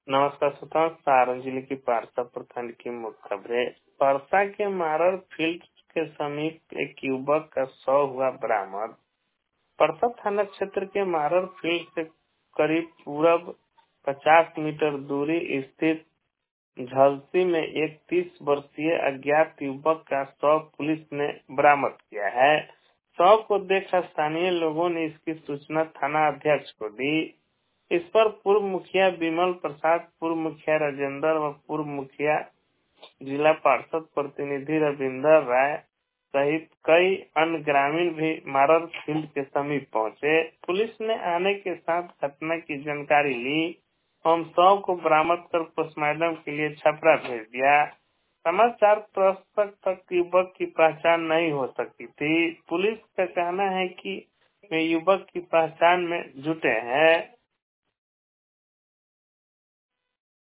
नमस्कार श्रोताओं, सारण जिले की पारसा प्रखंड की मुख्य खबरें। परसा के मारर फील्ड के समीप एक युवक का शव हुआ बरामद। परसा थाना क्षेत्र के मारर फील्ड से करीब पूरब 50 मीटर दूरी स्थित झलसी में एक 30 वर्षीय अज्ञात युवक का शव पुलिस ने बरामद किया है। शव को देख स्थानीय लोगों ने इसकी सूचना थाना अध्यक्ष को दी। इस पर पूर्व मुखिया विमल प्रसाद, पूर्व मुखिया राजेंद्र व पूर्व मुखिया जिला पार्षद प्रतिनिधि रविंदर राय सहित कई अन्य ग्रामीण भी मारर फील्ड के समीप पहुंचे। पुलिस ने आने के साथ घटना की जानकारी ली। हम शव को बरामद कर पोस्टमार्टम के लिए छपरा भेज दिया। समाचार प्रस्तक तक युवक की पहचान नहीं हो सकी थी। पुलिस का कहना है कि वे युवक की पहचान में जुटे हैं।